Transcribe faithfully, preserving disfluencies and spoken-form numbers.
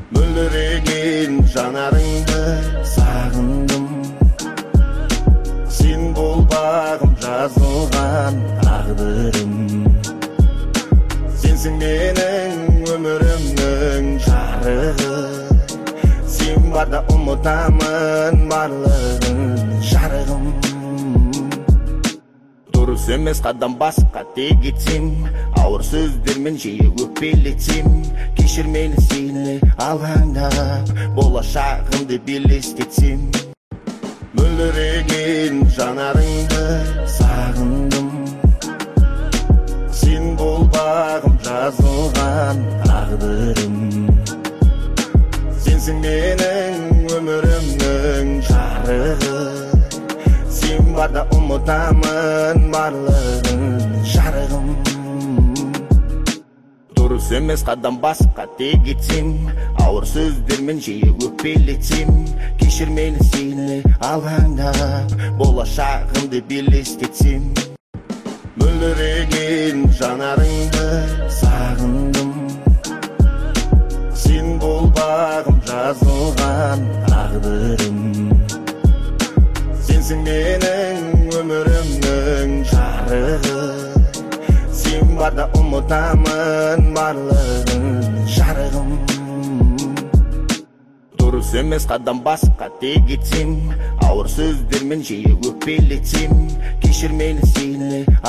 мөлдіреген жанарыңды сағындым. Сен болбағым жазылған тағдырым. Сенсің менің өмірімнің жарығы. Сен барда ұмытамын барлығын жарығым. Дұрыс емес қадам басып қате кетсем, ауыр сөздермен жиі өкпелетсем, кешір мені сені алаңдап, болашағымды белестетсем. Мөлдіреген жанарыңды сағындым. Сен болбағым жазылған тағдырым. Сенсің менің өмірімнің жарығы. Сен барда ұмытамын барлығын жарығым. Дұрыс емес қадам басып қате кетсем, ауыр сөздермен жиі өкпелетсем, кешір мені сені алаңдап, болашағымды белестетсем. Мөлдіреген жанарыңды сағындым. Сен болбағым жазылған тағдырым. Сенсің менің өмірімнің жарығы. Сен барда ұмытамын барлығын жарығым. Дұрыс емес қадам басып қате кетсем, ауыр сөздермен жиі өкпелетсем, кешір мені сені